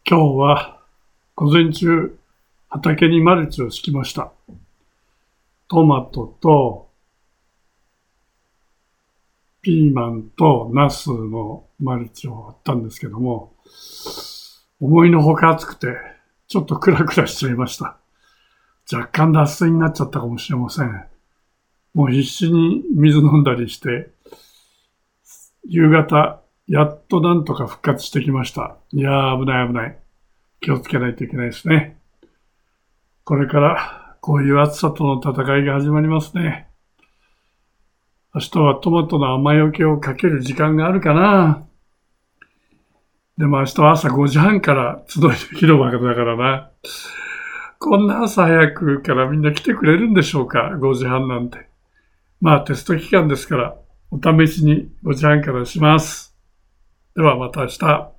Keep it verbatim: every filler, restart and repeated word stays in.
今日は午前中畑にマルチを敷きました。トマトとピーマンとナスのマルチを張ったんですけども、思いのほか暑くてちょっとクラクラしちゃいました。若干脱水になっちゃったかもしれません。もう必死に水飲んだりして、夕方やっとなんとか復活してきました。いやー危ない危ない。気をつけないといけないですね。これからこういう暑さとの戦いが始まりますね。明日はトマトの雨よけをかける時間があるかな。でも明日は朝ごじはんから集いの広場だからな。こんな朝早くからみんな来てくれるんでしょうか、ごじはんなんて。まあテスト期間ですから、お試しにごじはんからします。ではまた明日。